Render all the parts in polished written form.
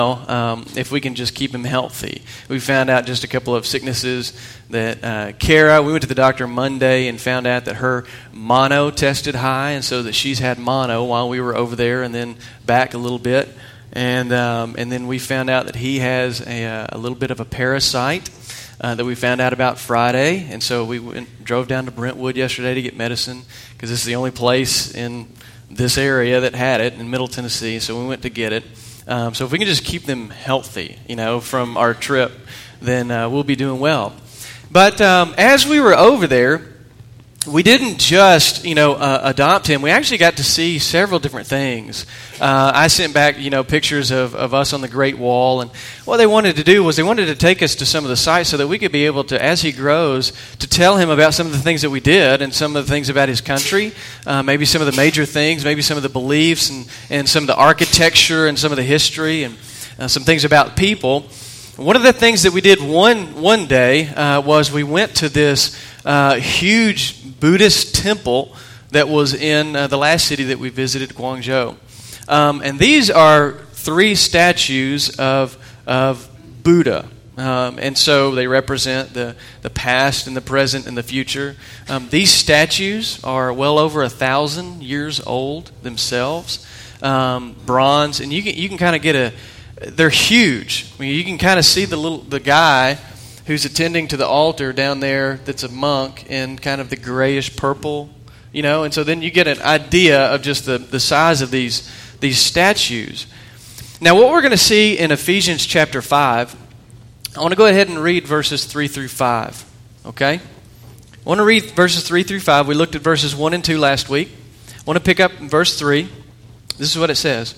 if we can just keep him healthy. We found out just a couple of sicknesses that Kara, we went to the doctor Monday and found out that her mono tested high, and so that she's had mono while we were over there and then back a little bit. And then we found out that he has a little bit of a parasite that we found out about Friday. And so we drove down to Brentwood yesterday to get medicine because this is the only place in this area that had it in Middle Tennessee. So we went to get it. So if we can just keep them healthy, from our trip, then we'll be doing well. But as we were over there, we didn't just, adopt him. We actually got to see several different things. I sent back, pictures of us on the Great Wall. And what they wanted to do was they wanted to take us to some of the sites so that we could be able to, as he grows, to tell him about some of the things that we did and some of the things about his country, maybe some of the major things, maybe some of the beliefs and some of the architecture and some of the history and some things about people. One of the things that we did one day was we went to this huge Buddhist temple that was in the last city that we visited, Guangzhou. And these are 3 statues of Buddha. And so they represent the past and the present and the future. These statues are well over 1,000 years old themselves, bronze. And you can kind of get they're huge. I mean, you can kind of see the guy who's attending to the altar down there that's a monk in kind of the grayish purple, and so then you get an idea of just the size of these statues. Now what we're going to see in Ephesians chapter 5, I want to go ahead and read verses 3 through 5, okay? I want to read verses 3 through 5. We looked at verses 1 and 2 last week. I want to pick up in verse 3. This is what it says.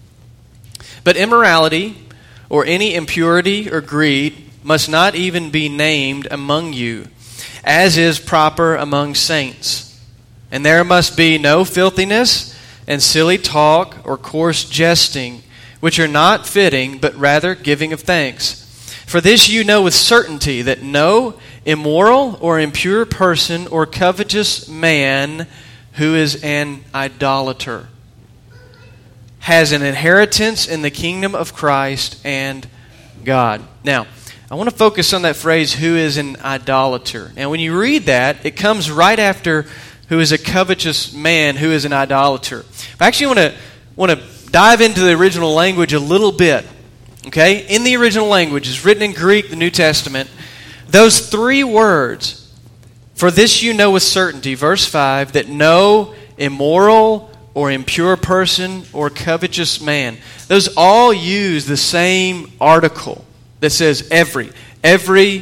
But immorality or any impurity or greed must not even be named among you, as is proper among saints. And there must be no filthiness and silly talk or coarse jesting, which are not fitting, but rather giving of thanks. For this you know with certainty, that no immoral or impure person or covetous man who is an idolater has an inheritance in the kingdom of Christ and God. Now, I want to focus on that phrase, who is an idolater. Now, when you read that, it comes right after who is a covetous man, who is an idolater. I actually want to dive into the original language a little bit. Okay? In the original language, it's written in Greek, the New Testament. Those 3 words, for this you know with certainty, verse 5, that no immoral or impure person or covetous man, those all use the same article that says every every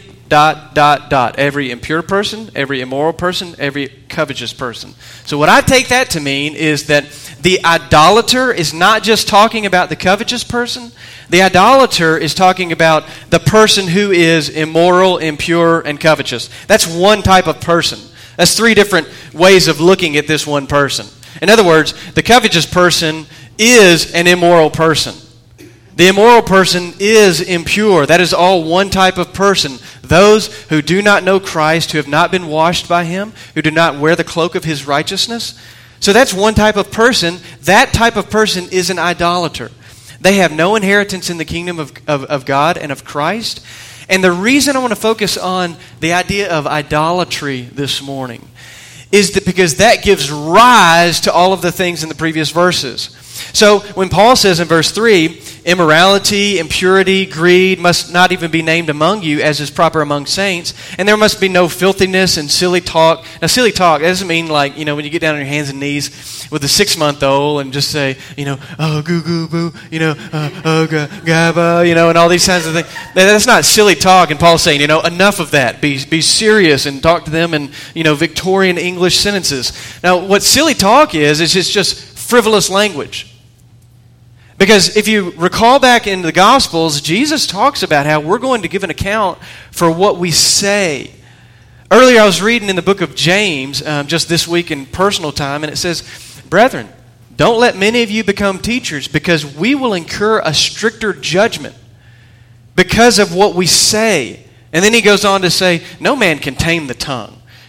impure person, every immoral person, every covetous person. So what I take that to mean is that the idolater is not just talking about the covetous person. The idolater is talking about the person who is immoral, impure, and covetous. That's one type of person. That's 3 different ways of looking at this one person. In other words, the covetous person is an immoral person. The immoral person is impure. That is all one type of person. Those who do not know Christ, who have not been washed by Him, who do not wear the cloak of His righteousness. So that's one type of person. That type of person is an idolater. They have no inheritance in the kingdom of God and of Christ. And the reason I want to focus on the idea of idolatry this morning is that because that gives rise to all of the things in the previous verses. So when Paul says in verse 3, immorality, impurity, greed must not even be named among you, as is proper among saints, and there must be no filthiness and silly talk. Now, silly talk, that doesn't mean like, when you get down on your hands and knees with a 6-month-old and just say, oh, goo goo boo, oh, gabba, and all these kinds of things. That's not silly talk, and Paul's saying, enough of that. Be serious and talk to them in, Victorian English sentences. Now, what silly talk is it's just frivolous language. Because if you recall back in the Gospels, Jesus talks about how we're going to give an account for what we say. Earlier I was reading in the book of James, just this week in personal time, and it says, Brethren, don't let many of you become teachers, because we will incur a stricter judgment because of what we say. And then he goes on to say, no man can tame the tongue.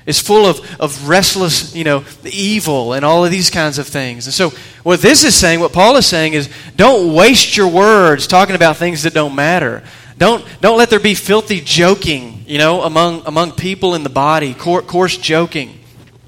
It's full of restless, evil and all of these kinds of things. And so what Paul is saying is, don't waste your words talking about things that don't matter. Don't let there be filthy joking, among people in the body, coarse joking.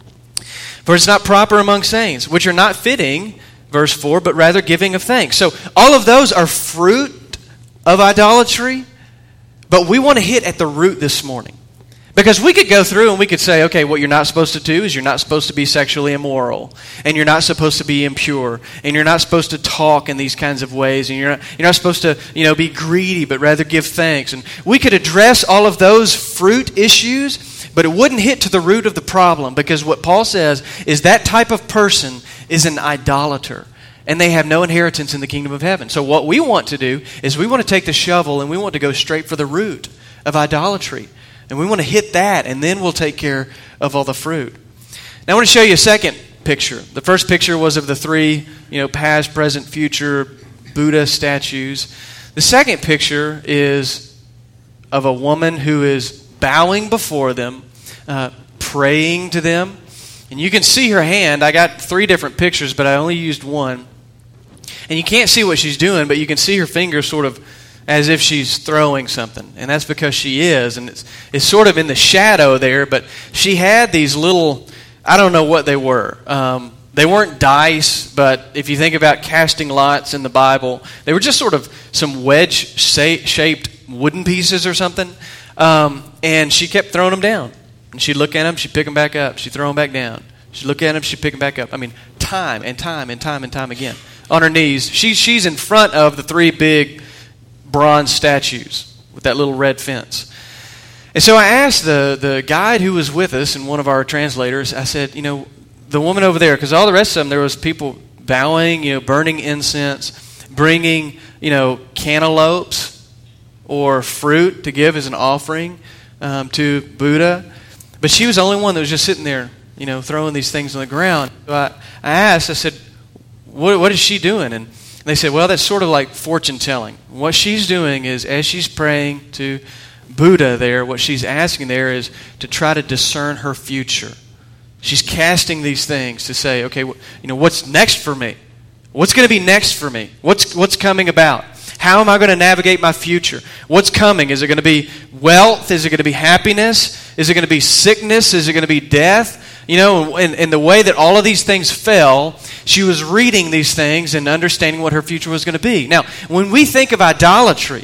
For it's not proper among saints, which are not fitting, verse 4, but rather giving of thanks. So all of those are fruit of idolatry, but we want to hit at the root this morning. Because we could go through and we could say, okay, what you're not supposed to do is you're not supposed to be sexually immoral, and you're not supposed to be impure, and you're not supposed to talk in these kinds of ways, and you're not supposed to, be greedy, but rather give thanks. And we could address all of those fruit issues, but it wouldn't hit to the root of the problem, because what Paul says is that type of person is an idolater, and they have no inheritance in the kingdom of heaven. So what we want to do is we want to take the shovel and we want to go straight for the root of idolatry. And we want to hit that, and then we'll take care of all the fruit. Now I want to show you a second picture. The first picture was of the three, past, present, future Buddha statues. The second picture is of a woman who is bowing before them, praying to them. And you can see her hand. I got 3 different pictures, but I only used one. And you can't see what she's doing, but you can see her fingers sort of as if she's throwing something. And that's because she is. And it's sort of in the shadow there, but she had these little, I don't know what they were. They weren't dice, but if you think about casting lots in the Bible, they were just sort of some wedge-shaped wooden pieces or something. And she kept throwing them down. And she'd look at them, she'd pick them back up, she'd throw them back down. She'd look at them, she'd pick them back up. I mean, time and time and time and time again. On her knees. She's in front of the 3 big bronze statues with that little red fence. And so I asked the guide who was with us and one of our translators, I said, the woman over there, because all the rest of them, there was people bowing, burning incense, bringing, cantaloupes or fruit to give as an offering to Buddha. But she was the only one that was just sitting there, throwing these things on the ground. So I asked, I said, what is she doing? And they said, well, that's sort of like fortune telling. What she's doing is, as she's praying to Buddha there, what she's asking there is to try to discern her future. She's casting these things to say, okay, what's next for me? What's going to be next for me? What's coming about? How am I going to navigate my future? What's coming? Is it going to be wealth? Is it going to be happiness? Is it going to be sickness? Is it going to be death? In the way that all of these things fell, she was reading these things and understanding what her future was going to be. Now, when we think of idolatry,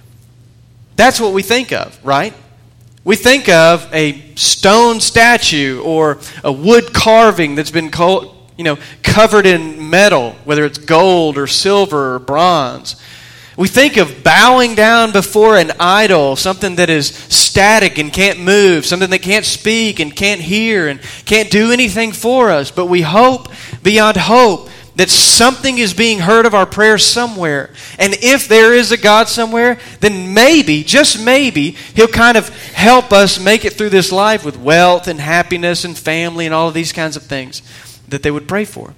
that's what we think of, right? We think of a stone statue or a wood carving that's been covered in metal, whether it's gold or silver or bronze. We think of bowing down before an idol, something that is static and can't move, something that can't speak and can't hear and can't do anything for us. But we hope beyond hope that something is being heard of our prayers somewhere. And if there is a God somewhere, then maybe, just maybe, He'll kind of help us make it through this life with wealth and happiness and family and all of these kinds of things that they would pray for.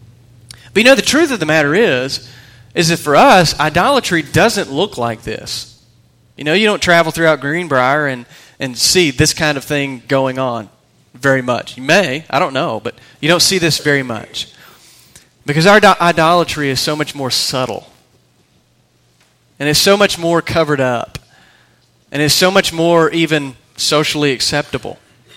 But the truth of the matter is that for us, idolatry doesn't look like this. You don't travel throughout Greenbrier and see this kind of thing going on very much. You may, I don't know, but you don't see this very much. Because our idolatry is so much more subtle. And it's so much more covered up. And it's so much more even socially acceptable.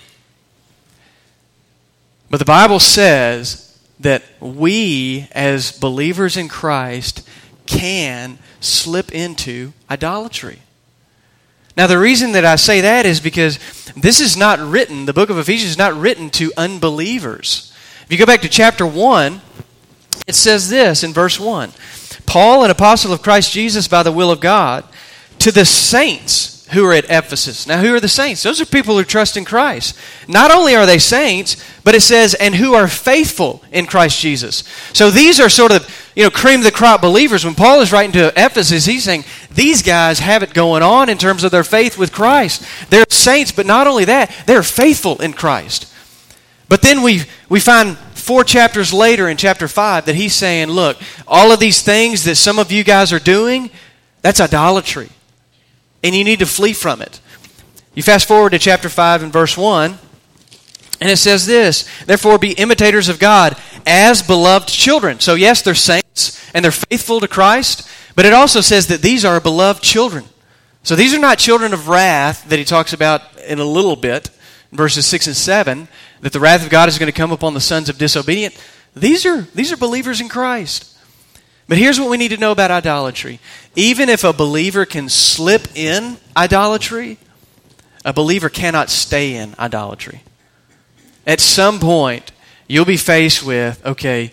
But the Bible says that we, as believers in Christ, can slip into idolatry. Now, the reason that I say that is because this is not written, the book of Ephesians is not written to unbelievers. If you go back to chapter 1, it says this in verse 1. Paul, an apostle of Christ Jesus by the will of God, to the saints who are at Ephesus. Now, who are the saints? Those are people who trust in Christ. Not only are they saints, but it says, and who are faithful in Christ Jesus. So these are sort of, cream of the crop believers. When Paul is writing to Ephesus, he's saying, these guys have it going on in terms of their faith with Christ. They're saints, but not only that, they're faithful in Christ. But then we find 4 chapters later in chapter 5 that he's saying, look, all of these things that some of you guys are doing, that's idolatry. And you need to flee from it. You fast forward to chapter 5 and verse 1, And it says this, therefore be imitators of God as beloved children. So yes, they're saints and they're faithful to Christ, but it also says that these are beloved children. So these are not children of wrath that he talks about in a little bit, in verses 6 and 7, that the wrath of God is going to come upon the sons of disobedience. These are believers in Christ. But here's what we need to know about idolatry. Even if a believer can slip in idolatry, a believer cannot stay in idolatry. At some point, you'll be faced with, okay,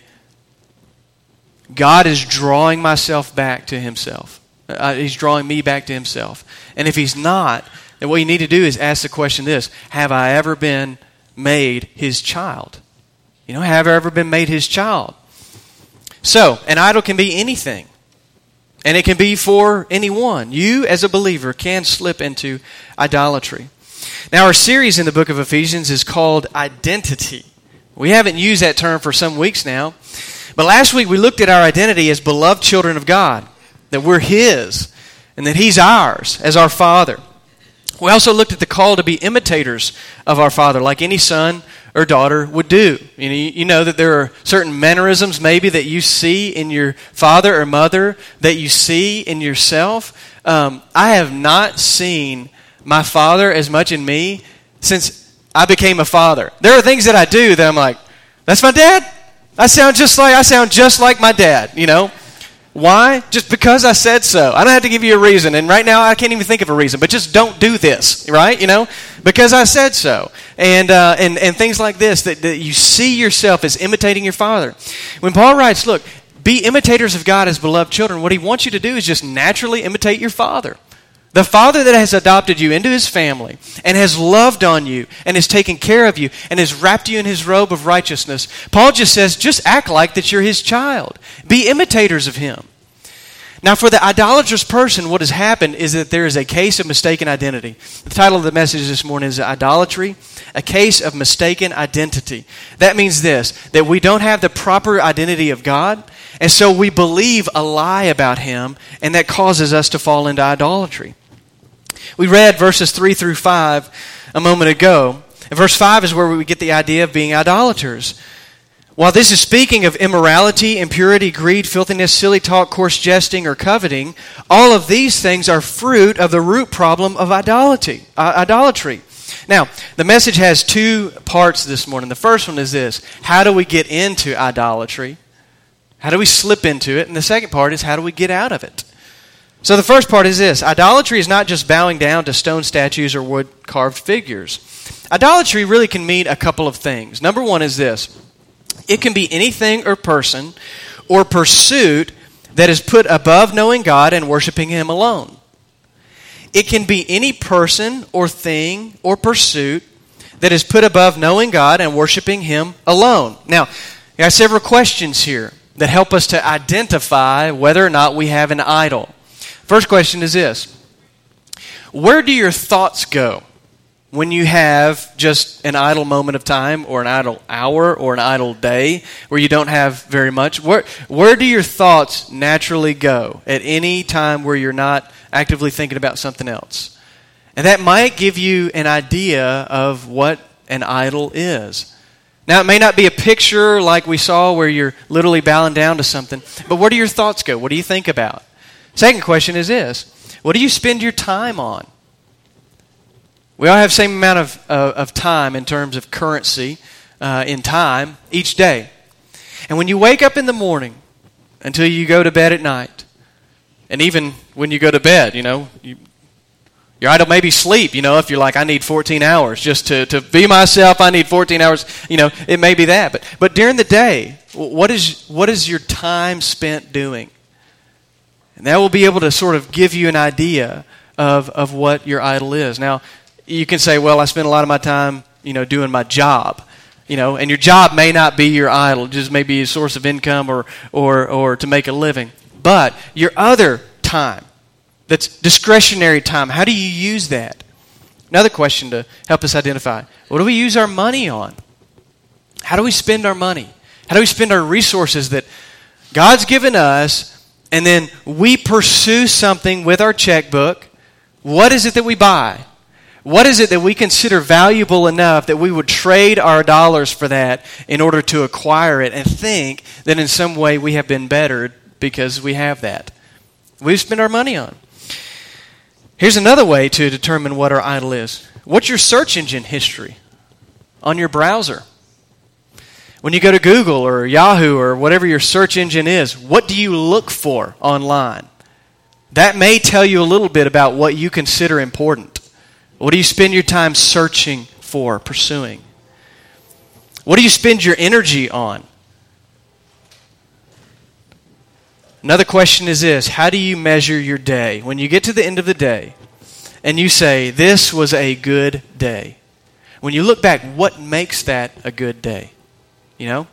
God is drawing myself back to himself. He's drawing me back to himself. And if he's not, then what you need to do is ask the question this, have I ever been made his child? Have I ever been made his child? So, an idol can be anything. And it can be for anyone. You, as a believer, can slip into idolatry. Now, our series in the book of Ephesians is called Identity. We haven't used that term for some weeks now. But last week we looked at our identity as beloved children of God. That we're his. And that he's ours as our Father. We also looked at the call to be imitators of our Father, like any son or daughter would do. You know that there are certain mannerisms maybe that you see in your father or mother that you see in yourself. I have not seen my father as much in me since I became a father. There are things that I do that I'm like, that's my dad? I sound just like my dad, Why? Just because I said so. I don't have to give you a reason. And right now, I can't even think of a reason. But just don't do this, right? Because I said so. And things like this, that you see yourself as imitating your father. When Paul writes, look, be imitators of God as beloved children, what he wants you to do is just naturally imitate your father. The Father that has adopted you into his family and has loved on you and has taken care of you and has wrapped you in his robe of righteousness. Paul just says, just act like that you're his child. Be imitators of him. Now, for the idolatrous person, what has happened is that there is a case of mistaken identity. The title of the message this morning is Idolatry, a case of mistaken identity. That means this, that we don't have the proper identity of God, and so we believe a lie about him, and that causes us to fall into idolatry. We read verses 3 through 5 a moment ago. And verse 5 is where we get the idea of being idolaters. While this is speaking of immorality, impurity, greed, filthiness, silly talk, coarse jesting, or coveting, all of these things are fruit of the root problem of idolatry. Now, the message has two parts this morning. The first one is this: how do we get into idolatry? How do we slip into it? And the second part is, how do we get out of it? So the first part is this: idolatry is not just bowing down to stone statues or wood-carved figures. Idolatry really can mean a couple of things. Number one is this: it can be anything or person or pursuit that is put above knowing God and worshiping him alone. It can be any person or thing or pursuit that is put above knowing God and worshiping him alone. Now, I got several questions here that help us to identify whether or not we have an idol. First question is this: where do your thoughts go when you have just an idle moment of time or an idle hour or an idle day where you don't have very much? Where do your thoughts naturally go at any time where you're not actively thinking about something else? And that might give you an idea of what an idol is. Now, it may not be a picture like we saw where you're literally bowing down to something, but where do your thoughts go? What do you think about? Second question is this: what do you spend your time on? We all have the same amount of time in terms of currency in time each day. And when you wake up in the morning until you go to bed at night, and even when you go to bed, your idol may be sleep. If you're like, I need 14 hours just to be myself, I need 14 hours, it may be that. But during the day, what is your time spent doing? And that will be able to sort of give you an idea of what your idol is. Now, you can say, well, I spend a lot of my time, doing my job. And your job may not be your idol, just may be a source of income or to make a living. But your other time, that's discretionary time, how do you use that? Another question to help us identify: what do we use our money on? How do we spend our money? How do we spend our resources that God's given us, and then we pursue something with our checkbook? What is it that we buy? What is it that we consider valuable enough that we would trade our dollars for that in order to acquire it and think that in some way we have been bettered because we have that? We spend our money on. Here's another way to determine what our idol is. What's your search engine history on your browser? When you go to Google or Yahoo or whatever your search engine is, what do you look for online? That may tell you a little bit about what you consider important. What do you spend your time searching for, pursuing? What do you spend your energy on? Another question is this: how do you measure your day? When you get to the end of the day and you say, this was a good day. When you look back, what makes that a good day? You know?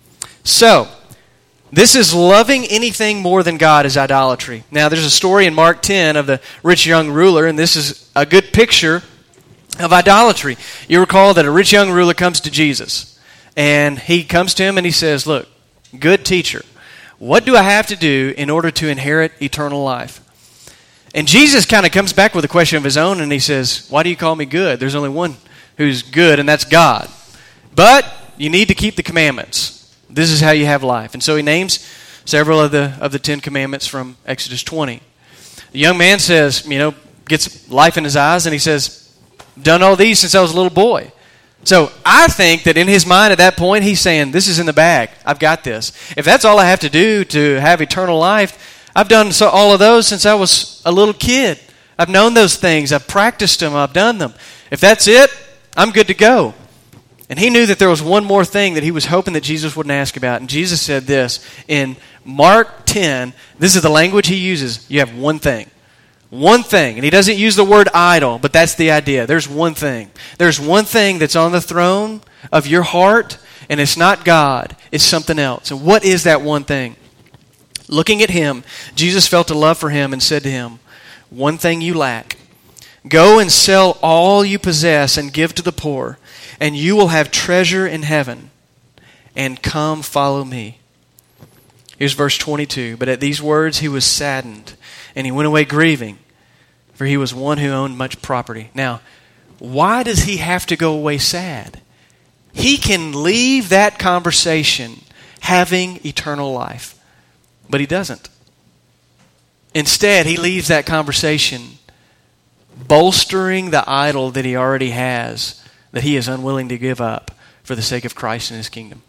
So, this is loving anything more than God is idolatry. Now, there's a story in Mark 10 of the rich young ruler, and this is a good picture of idolatry. You recall that a rich young ruler comes to Jesus, and he comes to him and he says, look, good teacher, what do I have to do in order to inherit eternal life? And Jesus kind of comes back with a question of his own, and he says, why do you call me good? There's only one who's good, and that's God. But you need to keep the commandments. This is how you have life. And so he names several of the 10 commandments from Exodus 20. The young man says, gets life in his eyes, and he says, done all these since I was a little boy. So I think that in his mind at that point, he's saying, this is in the bag. I've got this. If that's all I have to do to have eternal life, I've done all of those since I was a little kid. I've known those things. I've practiced them. I've done them. If that's it, I'm good to go. And he knew that there was one more thing that he was hoping that Jesus wouldn't ask about. And Jesus said this in Mark 10. This is the language he uses. You have one thing. One thing. And he doesn't use the word idol, but that's the idea. There's one thing. There's one thing that's on the throne of your heart, and it's not God. It's something else. And what is that one thing? Looking at him, Jesus felt a love for him and said to him, one thing you lack. Go and sell all you possess and give to the poor, and you will have treasure in heaven. And come follow me. Here's verse 22. But at these words he was saddened, and he went away grieving, for he was one who owned much property. Now, why does he have to go away sad? He can leave that conversation having eternal life, but he doesn't. Instead, he leaves that conversation bolstering the idol that he already has, that he is unwilling to give up for the sake of Christ and his kingdom.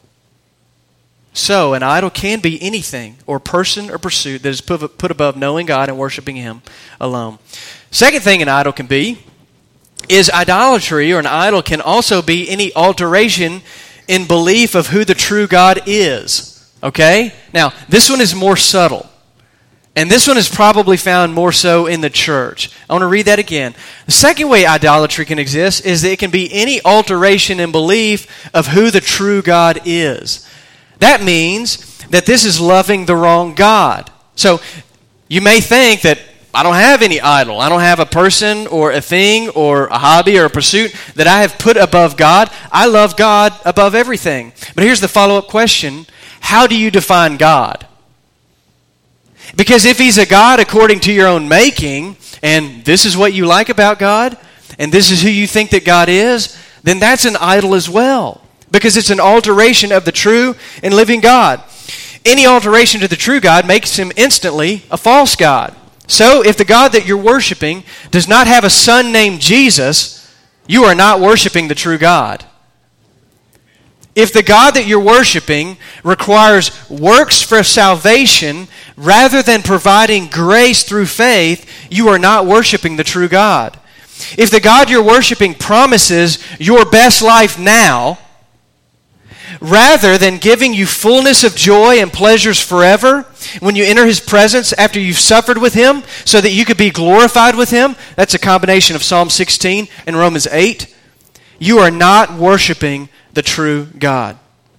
So, an idol can be anything or person or pursuit that is put above knowing God and worshiping him alone. Second thing an idol can be is idolatry, or an idol can also be any alteration in belief of who the true God is. Okay? Now, this one is more subtle. And this one is probably found more so in the church. I want to read that again. The second way idolatry can exist is that it can be any alteration in belief of who the true God is. That means that this is loving the wrong God. So you may think that I don't have any idol. I don't have a person or a thing or a hobby or a pursuit that I have put above God. I love God above everything. But here's the follow-up question. How do you define God? Because if he's a God according to your own making, and this is what you like about God, and this is who you think that God is, then that's an idol as well. Because it's an alteration of the true and living God. Any alteration to the true God makes him instantly a false God. So if the God that you're worshiping does not have a son named Jesus, you are not worshiping the true God. If the God that you're worshiping requires works for salvation rather than providing grace through faith, you are not worshiping the true God. If the God you're worshiping promises your best life now, rather than giving you fullness of joy and pleasures forever when you enter his presence after you've suffered with him so that you could be glorified with him, that's a combination of Psalm 16 and Romans 8, you are not worshiping the true God.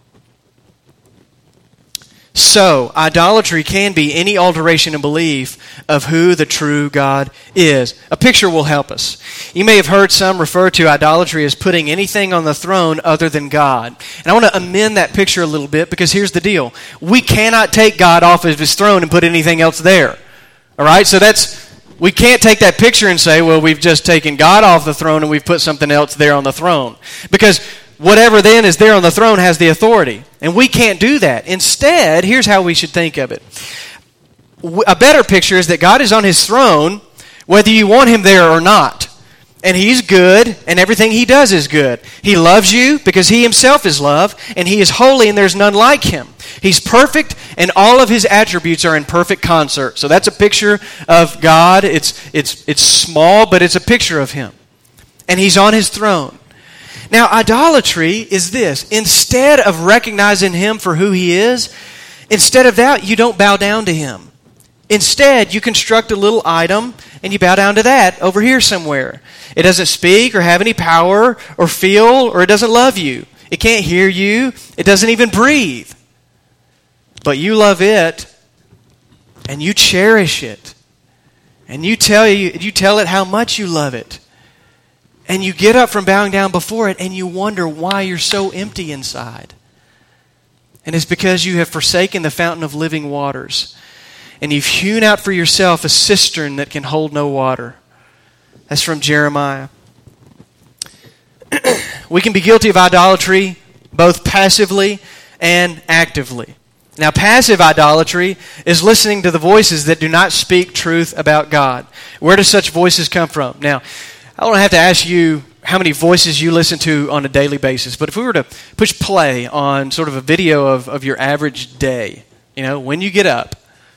So, idolatry can be any alteration in belief of who the true God is. A picture will help us. You may have heard some refer to idolatry as putting anything on the throne other than God. And I want to amend that picture a little bit because here's the deal. We cannot take God off of his throne and put anything else there. All right? So that's We can't take that picture and say, well, we've just taken God off the throne and we've put something else there on the throne. Because whatever then is there on the throne has the authority. And we can't do that. Instead, here's how we should think of it. A better picture is that God is on his throne, whether you want him there or not. And he's good, and everything he does is good. He loves you because he himself is love, and he is holy, and there's none like him. He's perfect, and all of his attributes are in perfect concert. So that's a picture of God. It's small, but it's a picture of him. And he's on his throne. Now, idolatry is this. Instead of recognizing him for who he is, instead of that, you don't bow down to him. Instead, you construct a little item and you bow down to that over here somewhere. It doesn't speak or have any power or feel, or it doesn't love you. It can't hear you. It doesn't even breathe. But you love it and you cherish it. And you tell it how much you love it. And you get up from bowing down before it and you wonder why you're so empty inside. And it's because you have forsaken the fountain of living waters. And you've hewn out for yourself a cistern that can hold no water. That's from Jeremiah. We can be guilty of idolatry both passively and actively. Now, passive idolatry is listening to the voices that do not speak truth about God. Where do such voices come from? Now, I don't have to ask you how many voices you listen to on a daily basis, but if we were to push play on sort of a video of your average day, when you get up,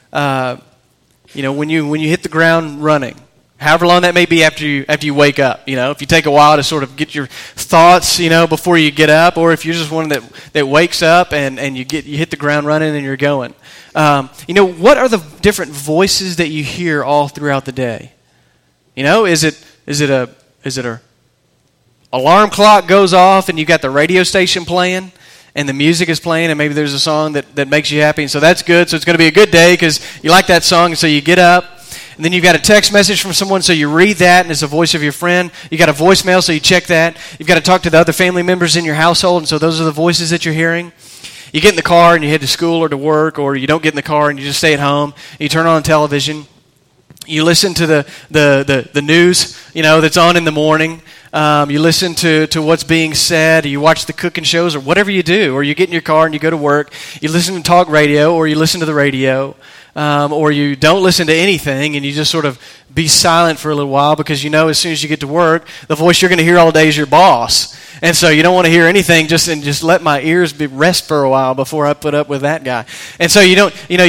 when you hit the ground running, however long that may be after you wake up, if you take a while to sort of get your thoughts, before you get up, or if you're just one that wakes up and you hit the ground running and you're going. What are the different voices that you hear all throughout the day? Is it a alarm clock goes off and you got the radio station playing and the music is playing and maybe there's a song that makes you happy, and so that's good. So it's going to be a good day because you like that song, and so you get up. And then you've got a text message from someone, so you read that, and it's the voice of your friend. You got a voicemail, so you check that. You've got to talk to the other family members in your household, and so those are the voices that you're hearing. You get in the car and you head to school or to work, or you don't get in the car and you just stay at home. And you turn on television. You listen to the news, that's on in the morning. You listen to what's being said. You watch the cooking shows or whatever you do. Or you get in your car and you go to work. You listen to talk radio, or you listen to the radio. Or you don't listen to anything and you just sort of be silent for a little while because as soon as you get to work, the voice you're going to hear all day is your boss. And so you don't want to hear anything, just let my ears rest for a while before I put up with that guy. And so you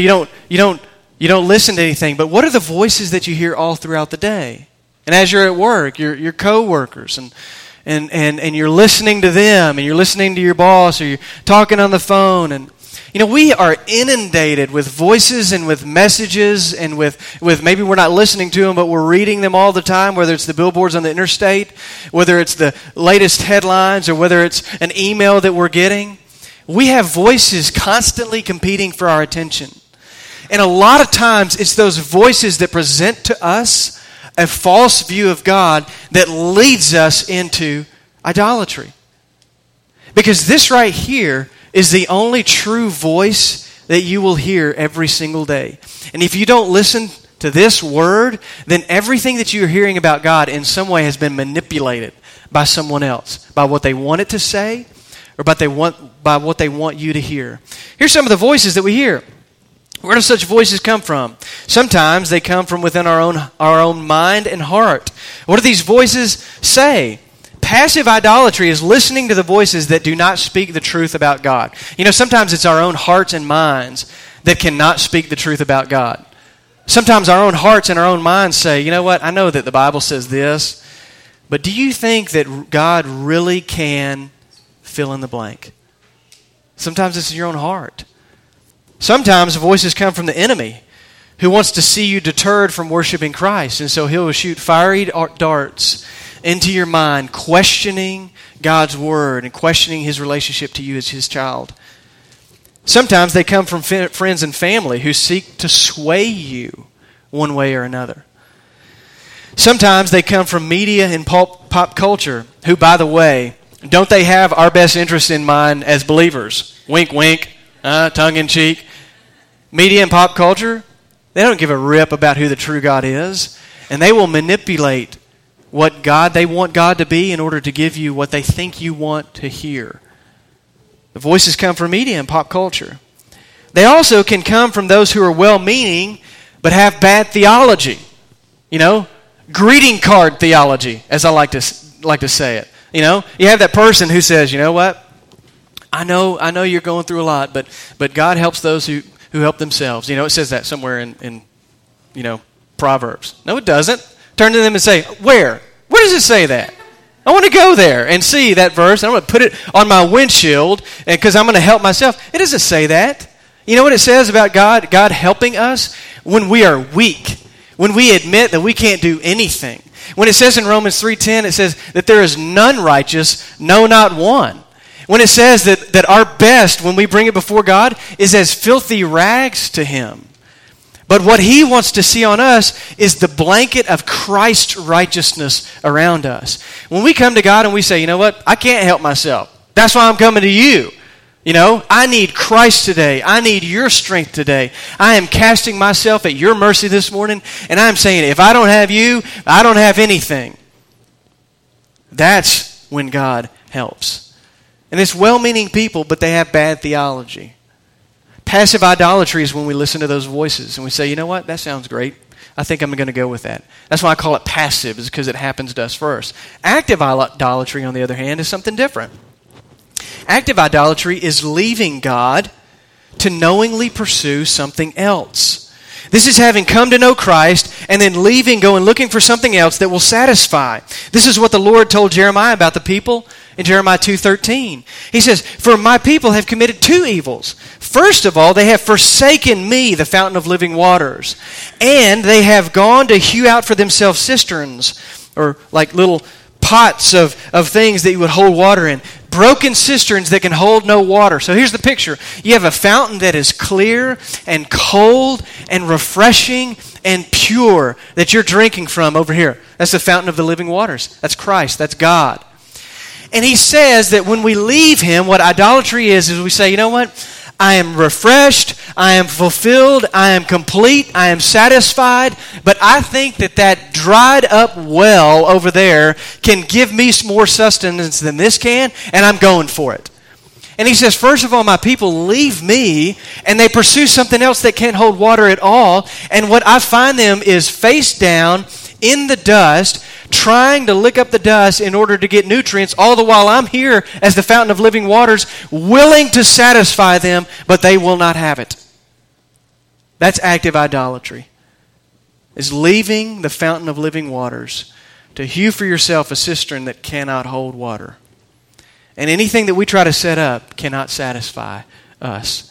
don't listen to anything. But what are the voices that you hear all throughout the day? And as you're at work, your coworkers and you're listening to them, and you're listening to your boss, or you're talking on the phone, and we are inundated with voices and with messages and with maybe we're not listening to them, but we're reading them all the time, whether it's the billboards on the interstate, whether it's the latest headlines, or whether it's an email that we're getting. We have voices constantly competing for our attention. And a lot of times it's those voices that present to us a false view of God that leads us into idolatry. Because this right here is the only true voice that you will hear every single day. And if you don't listen to this word, then everything that you're hearing about God in some way has been manipulated by someone else, by what they want it to say, or by what they want you to hear. Here's some of the voices that we hear. Where do such voices come from? Sometimes they come from within our own mind and heart. What do these voices say? Passive idolatry is listening to the voices that do not speak the truth about God. Sometimes it's our own hearts and minds that cannot speak the truth about God. Sometimes our own hearts and our own minds say, you know what, I know that the Bible says this, but do you think that God really can fill in the blank? Sometimes it's in your own heart. Sometimes voices come from the enemy who wants to see you deterred from worshiping Christ, and so he'll shoot fiery darts into your mind, questioning God's word and questioning his relationship to you as his child. Sometimes they come from friends and family who seek to sway you one way or another. Sometimes they come from media and pop culture, who, by the way, don't they have our best interest in mind as believers? Wink, wink, tongue in cheek. Media and pop culture, they don't give a rip about who the true God is. And they will manipulate what they want God to be in order to give you what they think you want to hear. The voices come from media and pop culture. They also can come from those who are well-meaning but have bad theology. Greeting card theology, as I like to say it. You have that person who says, you know what? I know you're going through a lot, but God helps those who help themselves. It says that somewhere in Proverbs. No, it doesn't. Turn to them and say, where? Where does it say that? I want to go there and see that verse. I'm going to put it on my windshield because I'm going to help myself. It doesn't say that. You know what it says about God? God helping us when we are weak, when we admit that we can't do anything. When it says in Romans 3:10, it says that there is none righteous, no, not one. When it says that our best, when we bring it before God, is as filthy rags to Him. But what He wants to see on us is the blanket of Christ's righteousness around us. When we come to God and we say, you know what, I can't help myself. That's why I'm coming to you. I need Christ today. I need your strength today. I am casting myself at your mercy this morning, and I'm saying, if I don't have you, I don't have anything. That's when God helps. And it's well-meaning people, but they have bad theology. Passive idolatry is when we listen to those voices and we say, you know what, that sounds great. I think I'm going to go with that. That's why I call it passive, is because it happens to us first. Active idolatry, on the other hand, is something different. Active idolatry is leaving God to knowingly pursue something else. This is having come to know Christ and then leaving, going looking for something else that will satisfy. This is what the Lord told Jeremiah about the people in Jeremiah 2:13. He says, for my people have committed two evils. First of all, they have forsaken me, the fountain of living waters, and they have gone to hew out for themselves cisterns, or like little pots of things that you would hold water in. Broken cisterns that can hold no water. So here's the picture. You have a fountain that is clear and cold and refreshing and pure that you're drinking from over here. That's the fountain of the living waters. That's Christ. That's God. And He says that when we leave Him, what idolatry is we say, you know what? I am refreshed, I am fulfilled, I am complete, I am satisfied, but I think that dried up well over there can give me more sustenance than this can, and I'm going for it. And He says, first of all, my people leave me, and they pursue something else that can't hold water at all, and what I find them is face down in the dust, trying to lick up the dust in order to get nutrients, all the while I'm here as the fountain of living waters, willing to satisfy them, but they will not have it. That's active idolatry. Is leaving the fountain of living waters to hew for yourself a cistern that cannot hold water. And anything that we try to set up cannot satisfy us.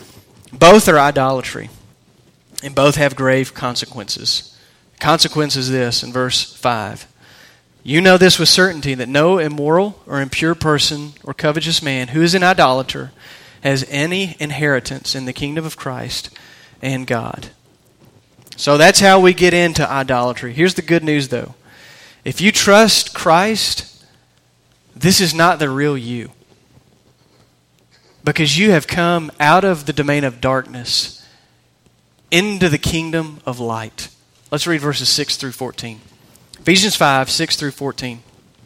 Both are idolatry, and both have grave consequences. Consequence is this in verse 5. You know this with certainty, that no immoral or impure person or covetous man who is an idolater has any inheritance in the kingdom of Christ and God. So that's how we get into idolatry. Here's the good news, though. If you trust Christ, this is not the real you. Because you have come out of the domain of darkness into the kingdom of light. Let's read verses 6 through 14. Ephesians 5, 6 through 14.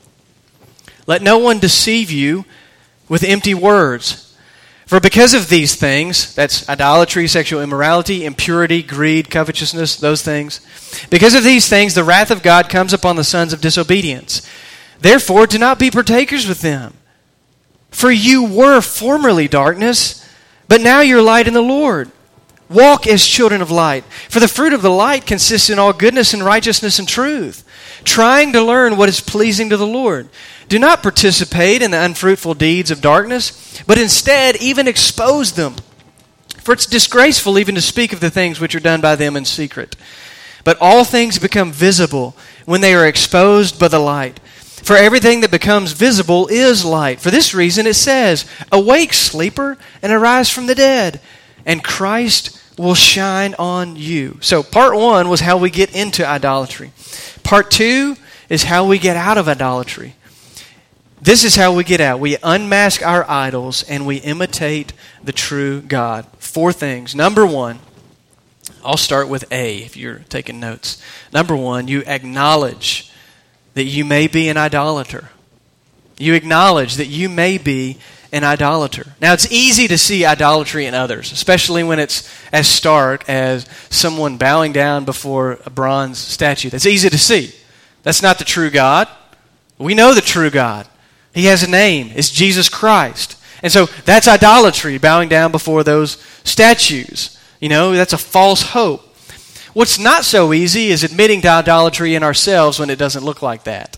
Let no one deceive you with empty words. For because of these things, that's idolatry, sexual immorality, impurity, greed, covetousness, those things. Because of these things, the wrath of God comes upon the sons of disobedience. Therefore, do not be partakers with them. For you were formerly darkness, but now you're light in the Lord. Walk as children of light. For the fruit of the light consists in all goodness and righteousness and truth, trying to learn what is pleasing to the Lord. Do not participate in the unfruitful deeds of darkness, but instead even expose them. For it's disgraceful even to speak of the things which are done by them in secret. But all things become visible when they are exposed by the light. For everything that becomes visible is light. For this reason it says, awake, sleeper, and arise from the dead, and Christ will shine on you. So part 1 was how we get into idolatry. Part 2 is how we get out of idolatry. This is how we get out. We unmask our idols and we imitate the true God. 4 things. Number 1, I'll start with A if you're taking notes. Number one, you acknowledge that you may be an idolater. You acknowledge that you may be an idolater. Now, it's easy to see idolatry in others, especially when it's as stark as someone bowing down before a bronze statue. That's easy to see. That's not the true God. We know the true God. He has a name. It's Jesus Christ. And so that's idolatry, bowing down before those statues. That's a false hope. What's not so easy is admitting to idolatry in ourselves when it doesn't look like that.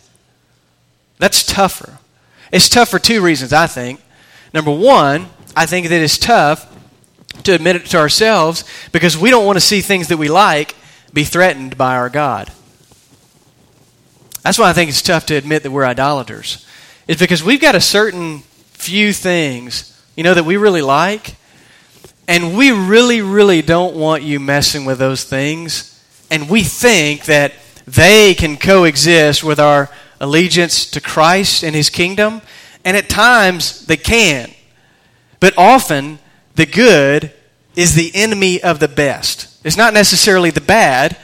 That's tougher. It's tough for two reasons, I think. Number one, I think that it's tough to admit it to ourselves because we don't want to see things that we like be threatened by our God. That's why I think it's tough to admit that we're idolaters. It's because we've got a certain few things, that we really like, and we really, really don't want you messing with those things, and we think that they can coexist with our allegiance to Christ and His kingdom, and at times they can. But often, the good is the enemy of the best. It's not necessarily the bad.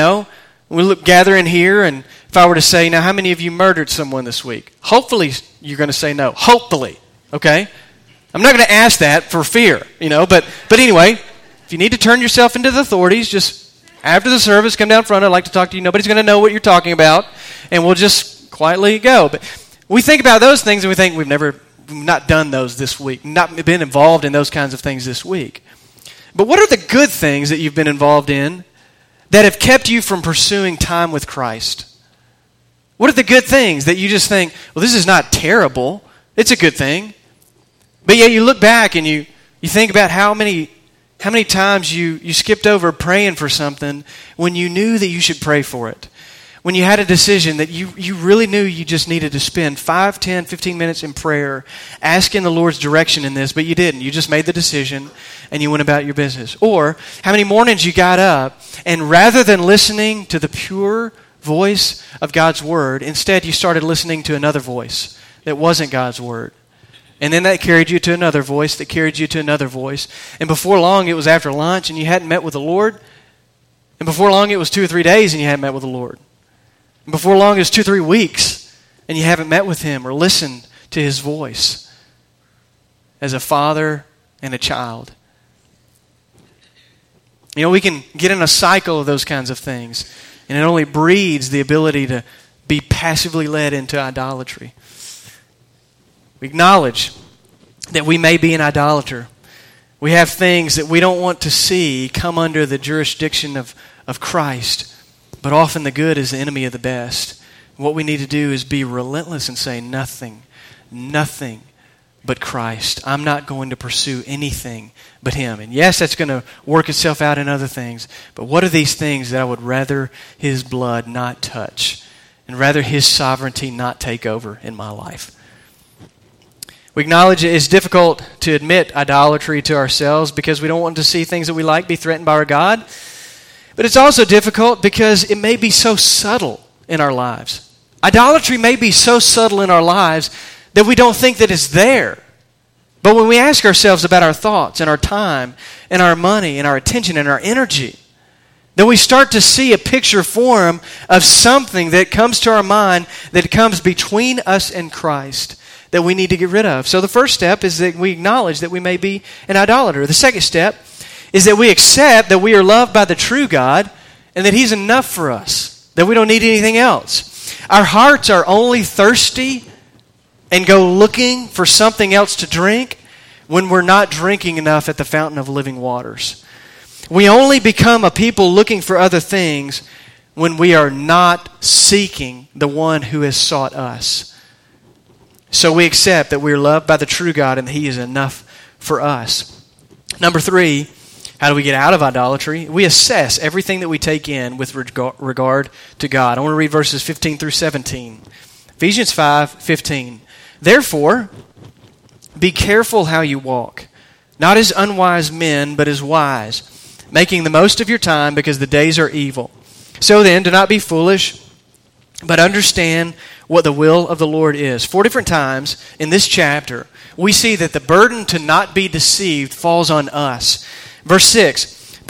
We gather in here, and if I were to say, now, how many of you murdered someone this week? Hopefully, you're going to say no. Hopefully, okay? I'm not going to ask that for fear, But anyway, if you need to turn yourself into the authorities, just after the service, come down front. I'd like to talk to you. Nobody's going to know what you're talking about, and we'll just quietly go. But we think about those things, and we think we've not done those this week, not been involved in those kinds of things this week. But what are the good things that you've been involved in that have kept you from pursuing time with Christ? What are the good things that you just think, well, this is not terrible. It's a good thing. But yet you look back and you think about how many times you skipped over praying for something when you knew that you should pray for it. When you had a decision that you really knew you just needed to spend 5, 10, 15 minutes in prayer, asking the Lord's direction in this, but you didn't. You just made the decision and you went about your business. Or how many mornings you got up and rather than listening to the pure voice of God's Word, instead you started listening to another voice that wasn't God's Word. And then that carried you to another voice that carried you to another voice. And before long it was after lunch and you hadn't met with the Lord. And before long it was 2 or 3 days and you hadn't met with the Lord. And before long it was 2 or 3 weeks and you haven't met with Him or listened to His voice as a father and a child. We can get in a cycle of those kinds of things. And it only breeds the ability to be passively led into idolatry. We acknowledge that we may be an idolater. We have things that we don't want to see come under the jurisdiction of Christ. But often the good is the enemy of the best. What we need to do is be relentless and say nothing but Christ. I'm not going to pursue anything but Him. And yes, that's going to work itself out in other things. But what are these things that I would rather His blood not touch and rather His sovereignty not take over in my life? We acknowledge it is difficult to admit idolatry to ourselves because we don't want to see things that we like be threatened by our God. But it's also difficult because it may be so subtle in our lives. Idolatry may be so subtle in our lives that we don't think that it's there. But when we ask ourselves about our thoughts and our time and our money and our attention and our energy, then we start to see a picture form of something that comes to our mind that comes between us and Christ that we need to get rid of. So the first step is that we acknowledge that we may be an idolater. The second step is that we accept that we are loved by the true God and that He's enough for us, that we don't need anything else. Our hearts are only thirsty and go looking for something else to drink when we're not drinking enough at the fountain of living waters. We only become a people looking for other things when we are not seeking the one who has sought us. So we accept that we are loved by the true God and that He is enough for us. Number 3, how do we get out of idolatry? We assess everything that we take in with regard to God. I want to read verses 15 through 17. Ephesians 5:15. Therefore, be careful how you walk, not as unwise men, but as wise, making the most of your time because the days are evil. So then, do not be foolish, but understand what the will of the Lord is. 4 different times in this chapter, we see that the burden to not be deceived falls on us. Verse 6,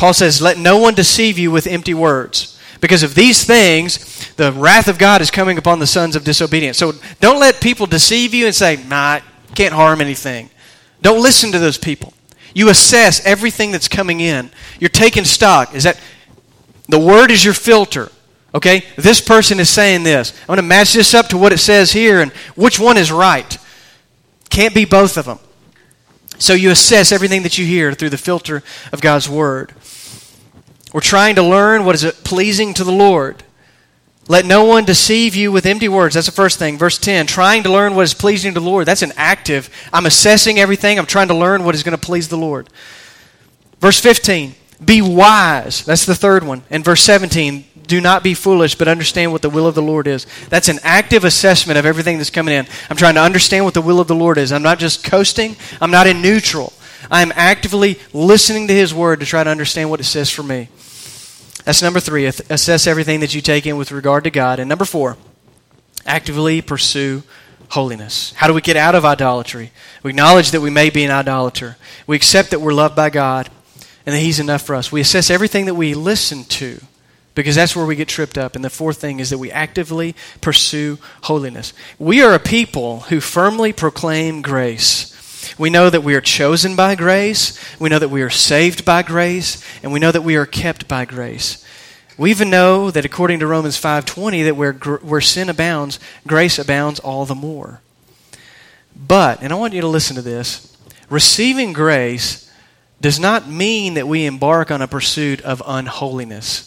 Paul says, let no one deceive you with empty words. Because of these things, the wrath of God is coming upon the sons of disobedience. So don't let people deceive you and say, nah, can't harm anything. Don't listen to those people. You assess everything that's coming in. You're taking stock. Is that the word is your filter? Okay, this person is saying this. I'm going to match this up to what it says here, and which one is right? Can't be both of them. So you assess everything that you hear through the filter of God's word. We're trying to learn what is pleasing to the Lord. Let no one deceive you with empty words. That's the first thing. Verse 10, trying to learn what is pleasing to the Lord. That's an active. I'm assessing everything. I'm trying to learn what is going to please the Lord. Verse 15, be wise. That's the third one. And verse 17, do not be foolish, but understand what the will of the Lord is. That's an active assessment of everything that's coming in. I'm trying to understand what the will of the Lord is. I'm not just coasting. I'm not in neutral. I'm actively listening to His Word to try to understand what it says for me. That's number 3. Assess everything that you take in with regard to God. And number 4, actively pursue holiness. How do we get out of idolatry? We acknowledge that we may be an idolater. We accept that we're loved by God and that He's enough for us. We assess everything that we listen to, because that's where we get tripped up. And the fourth thing is that we actively pursue holiness. We are a people who firmly proclaim grace. We know that we are chosen by grace. We know that we are saved by grace. And we know that we are kept by grace. We even know that according to Romans 5:20, that where sin abounds, grace abounds all the more. But, and I want you to listen to this, receiving grace does not mean that we embark on a pursuit of unholiness.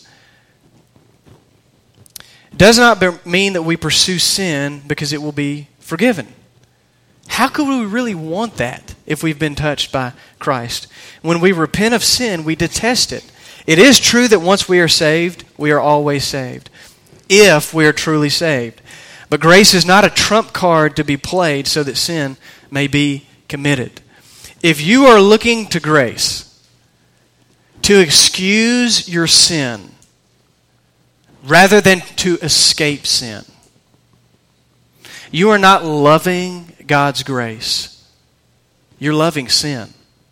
Does not mean that we pursue sin because it will be forgiven. How could we really want that if we've been touched by Christ? When we repent of sin, we detest it. It is true that once we are saved, we are always saved, if we are truly saved. But grace is not a trump card to be played so that sin may be committed. If you are looking to grace to excuse your sin, rather than to escape sin, you are not loving God's grace. You're loving sin.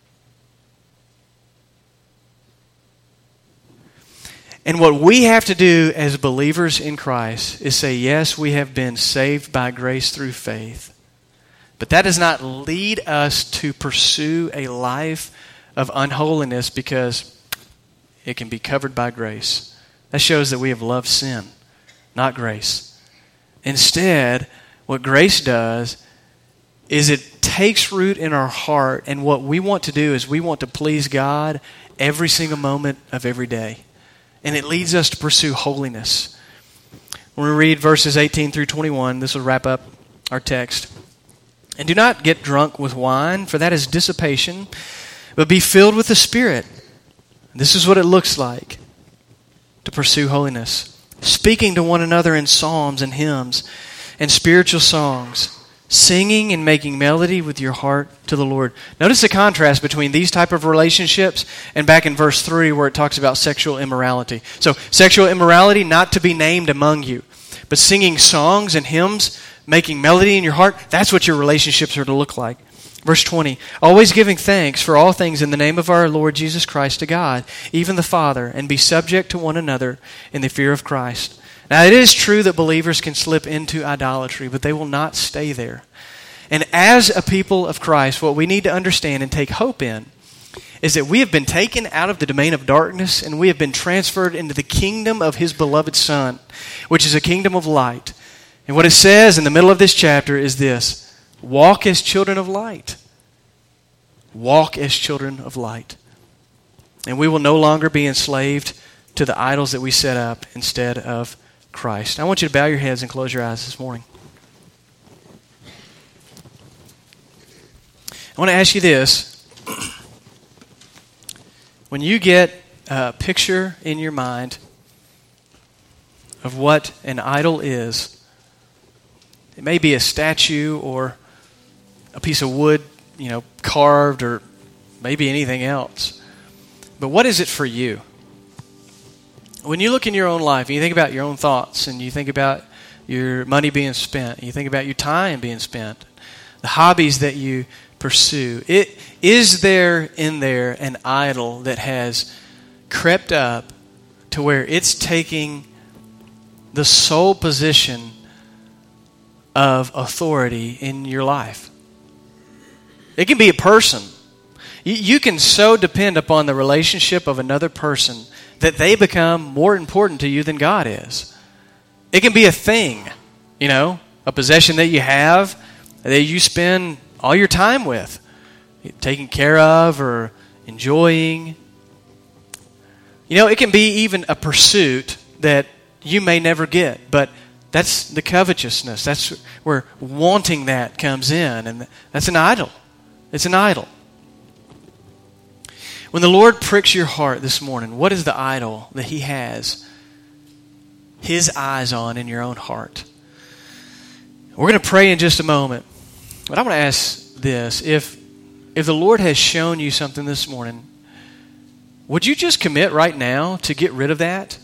And what we have to do as believers in Christ is say, yes, we have been saved by grace through faith. But that does not lead us to pursue a life of unholiness because it can be covered by grace. That shows that we have loved sin, not grace. Instead, what grace does is it takes root in our heart, and what we want to do is we want to please God every single moment of every day. And it leads us to pursue holiness. When we read verses 18 through 21, this will wrap up our text. And do not get drunk with wine, for that is dissipation, but be filled with the Spirit. This is what it looks like to pursue holiness. Speaking to one another in psalms and hymns and spiritual songs, singing and making melody with your heart to the Lord. Notice the contrast between these type of relationships and back in verse 3 where it talks about sexual immorality. So sexual immorality not to be named among you, but singing songs and hymns, making melody in your heart, that's what your relationships are to look like. Verse 20, always giving thanks for all things in the name of our Lord Jesus Christ to God, even the Father, and be subject to one another in the fear of Christ. Now it is true that believers can slip into idolatry, but they will not stay there. And as a people of Christ, what we need to understand and take hope in is that we have been taken out of the domain of darkness and we have been transferred into the kingdom of His beloved Son, which is a kingdom of light. And what it says in the middle of this chapter is this: walk as children of light. Walk as children of light. And we will no longer be enslaved to the idols that we set up instead of Christ. I want you to bow your heads and close your eyes this morning. I want to ask you this. When you get a picture in your mind of what an idol is, it may be a statue or a piece of wood, carved, or maybe anything else. But what is it for you? When you look in your own life and you think about your own thoughts and you think about your money being spent, and you think about your time being spent, the hobbies that you pursue, is there in there an idol that has crept up to where it's taking the sole position of authority in your life. It can be a person. You can so depend upon the relationship of another person that they become more important to you than God is. It can be a thing, a possession that you have that you spend all your time with, taking care of or enjoying. It can be even a pursuit that you may never get, but that's the covetousness. That's where wanting that comes in, and that's an idol. It's an idol. When the Lord pricks your heart this morning, what is the idol that He has His eyes on in your own heart? We're going to pray in just a moment, but I want to ask this. If the Lord has shown you something this morning, would you just commit right now to get rid of that?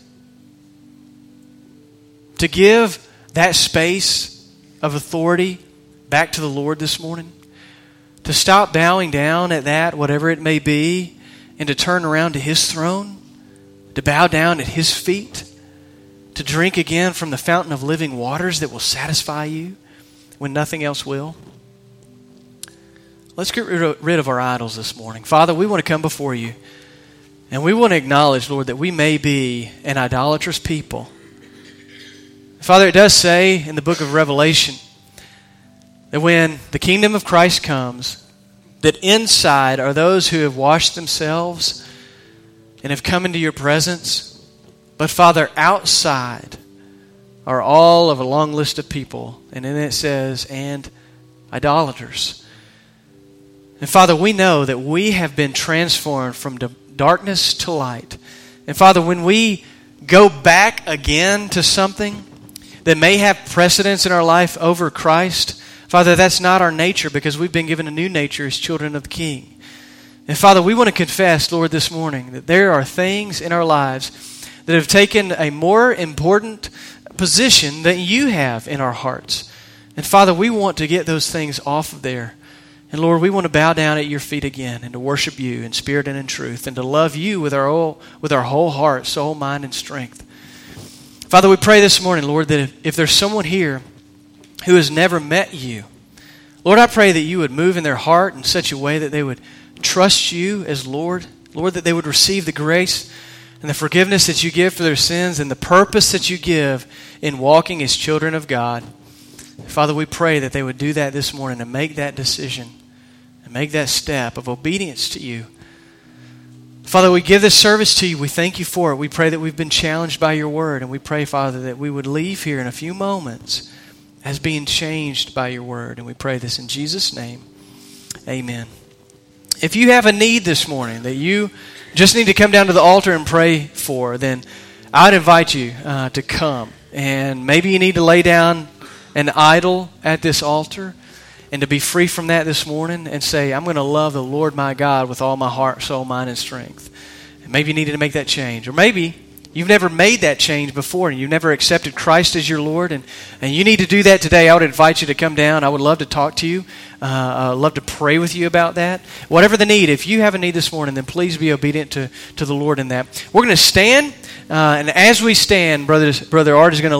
To give that space of authority back to the Lord this morning? To stop bowing down at that, whatever it may be, and to turn around to His throne? To bow down at His feet? To drink again from the fountain of living waters that will satisfy you when nothing else will? Let's get rid of our idols this morning. Father, we want to come before You, and we want to acknowledge, Lord, that we may be an idolatrous people. Father, it does say in the book of Revelation that when the kingdom of Christ comes, that inside are those who have washed themselves and have come into Your presence. But Father, outside are all of a long list of people. And then it says, and idolaters. And Father, we know that we have been transformed from darkness to light. And Father, when we go back again to something that may have precedence in our life over Christ, Father, that's not our nature, because we've been given a new nature as children of the King. And Father, we want to confess, Lord, this morning that there are things in our lives that have taken a more important position than You have in our hearts. And Father, we want to get those things off of there. And Lord, we want to bow down at Your feet again and to worship You in spirit and in truth, and to love You with our whole heart, soul, mind, and strength. Father, we pray this morning, Lord, that if there's someone here who has never met You, Lord, I pray that You would move in their heart in such a way that they would trust You as Lord. Lord, that they would receive the grace and the forgiveness that You give for their sins and the purpose that You give in walking as children of God. Father, we pray that they would do that this morning and make that decision and make that step of obedience to You. Father, we give this service to You. We thank You for it. We pray that we've been challenged by Your word, and we pray, Father, that we would leave here in a few moments as being changed by Your word. And we pray this in Jesus' name. Amen. If you have a need this morning that you just need to come down to the altar and pray for, then I'd invite you to come. And maybe you need to lay down an idol at this altar and to be free from that this morning and say, I'm going to love the Lord my God with all my heart, soul, mind, and strength. And maybe you needed to make that change. Or maybe you've never made that change before and you've never accepted Christ as your Lord, and you need to do that today. I would invite you to come down. I would love to talk to you. I'd love to pray with you about that. Whatever the need, if you have a need this morning, then please be obedient to the Lord in that. We're going to stand, and as we stand, Brother Art is going to